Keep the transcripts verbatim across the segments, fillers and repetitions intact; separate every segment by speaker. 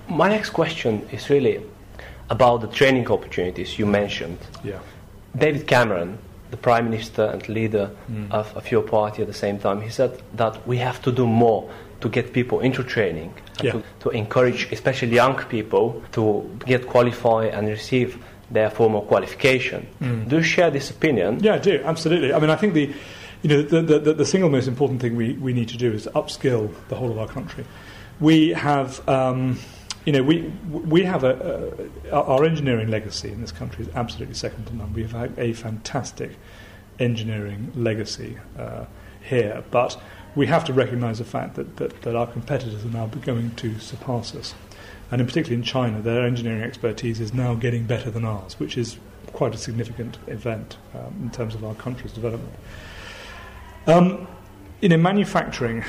Speaker 1: My next question is really about the training opportunities you mentioned.
Speaker 2: Yeah.
Speaker 1: David Cameron, the Prime Minister and leader mm. of, of your party at the same time, he said that we have to do more to get people into training,
Speaker 2: yeah.
Speaker 1: to, to encourage especially young people to get qualified and receive their formal qualification. Mm. Do you share this opinion?
Speaker 2: Yeah, I do, absolutely. I mean, I think the, you know, the, the, the single most important thing we, we need to do is to upskill the whole of our country. We have, um, you know, we we have a, a our engineering legacy in this country is absolutely second to none. We have a, a fantastic engineering legacy uh, here, but we have to recognise the fact that, that, that our competitors are now going to surpass us. And in particular in China, their engineering expertise is now getting better than ours, which is quite a significant event um, in terms of our country's development. Um, you know, manufacturing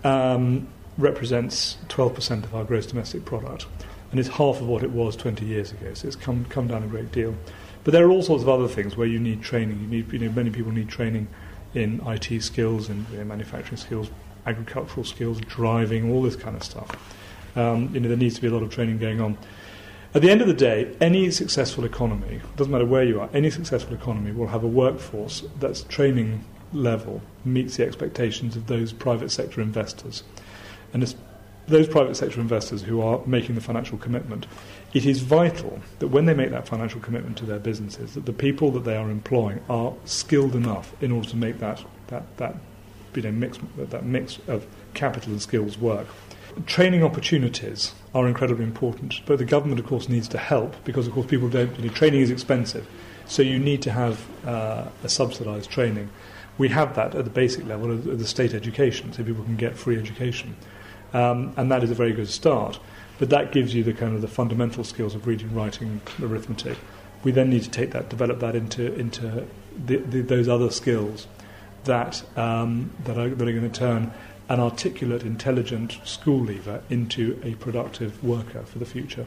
Speaker 2: um, represents twelve percent of our gross domestic product, and it's half of what it was twenty years ago, so it's come, come down a great deal. But there are all sorts of other things where you need training. You need, you know, many people need training in I T skills, in you know, manufacturing skills, agricultural skills, driving, all this kind of stuff. Um, you know, there needs to be a lot of training going on. At the end of the day, any successful economy, doesn't matter where you are, any successful economy will have a workforce that's training level meets the expectations of those private sector investors. And it's those private sector investors who are making the financial commitment, it is vital that when they make that financial commitment to their businesses, that the people that they are employing are skilled enough in order to make that that that you know mix that mix of capital and skills work. Training opportunities are incredibly important, but the government, of course, needs to help because, of course, people don't. You know, training is expensive, so you need to have uh, a subsidised training. We have that at the basic level of the state education, so people can get free education, um, and that is a very good start. But that gives you the kind of the fundamental skills of reading, writing, arithmetic. We then need to take that, develop that into into the, the, those other skills that um, that are that are going to turn an articulate, intelligent school leaver into a productive worker for the future.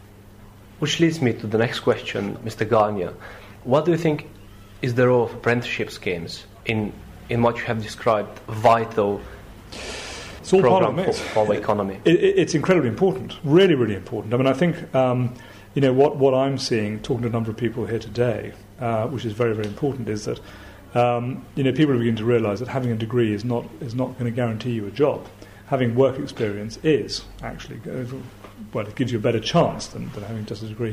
Speaker 1: Which leads me to the next question, Mister Garnier. What do you think is the role of apprenticeship schemes in, in what you have described vital
Speaker 2: it's all
Speaker 1: program
Speaker 2: part of
Speaker 1: for, for the economy?
Speaker 2: It, it, it's incredibly important, really, really important. I mean, I think um, you know what, what I'm seeing, talking to a number of people here today, uh, which is very, very important, is that Um, you know, people are beginning to realise that having a degree is not is not going to guarantee you a job. Having work experience is actually, well, it gives you a better chance than, than having just a degree.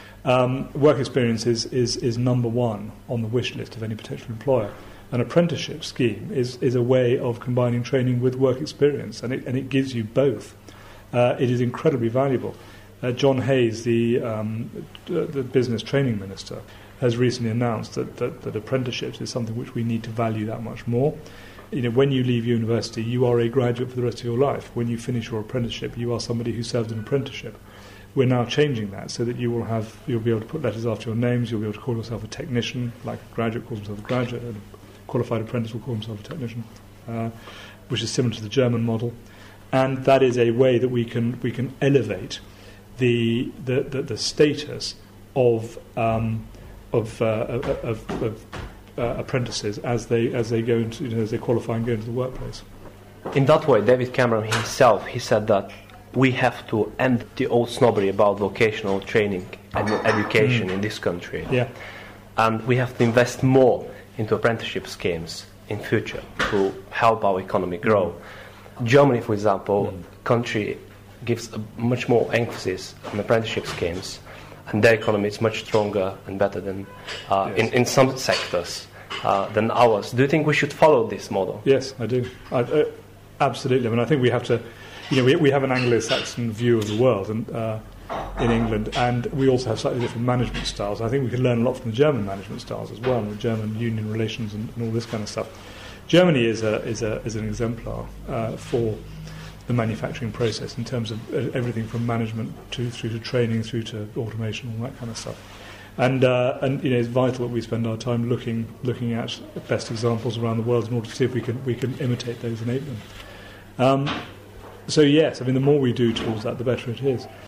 Speaker 2: Um, work experience is, is, is number one on the wish list of any potential employer. An apprenticeship scheme is, is a way of combining training with work experience, and it, and it gives you both. Uh, it is incredibly valuable. Uh, John Hayes, the, um, the business training minister, has recently announced that, that, that apprenticeships is something which we need to value that much more. You know, when you leave university, you are a graduate for the rest of your life. When you finish your apprenticeship, you are somebody who served an apprenticeship. We're now changing that so that you will have, you'll be able to put letters after your names, you'll be able to call yourself a technician, like a graduate calls himself a graduate, and a qualified apprentice will call himself a technician, uh, which is similar to the German model. And that is a way that we can we can elevate the the, the, the status of um, Of, uh, of, of uh, apprentices as they as they go into you know, as they qualify and go into the workplace.
Speaker 1: In that way, David Cameron himself he said that we have to end the old snobbery about vocational training and education mm. in this country.
Speaker 2: Yeah,
Speaker 1: and we have to invest more into apprenticeship schemes in future to help our economy grow. Mm. Germany, for example, mm. country gives a much more emphasis on apprenticeship schemes. And their economy is much stronger and better than uh, yes. in, in some sectors uh, than ours. Do you think we should follow this model?
Speaker 2: Yes, I do. I, uh, absolutely. I mean, I think we have to. You know, we, we have an Anglo-Saxon view of the world, and uh, in England, and we also have slightly different management styles. I think we can learn a lot from the German management styles as well, and the German union relations and, and all this kind of stuff. Germany is a is a is an exemplar uh, for the manufacturing process in terms of everything from management to through to training, through to automation, all that kind of stuff. And uh, and you know, it's vital that we spend our time looking looking at best examples around the world in order to see if we can we can imitate those and ape them. Um, so yes, I mean, the more we do towards that, the better it is.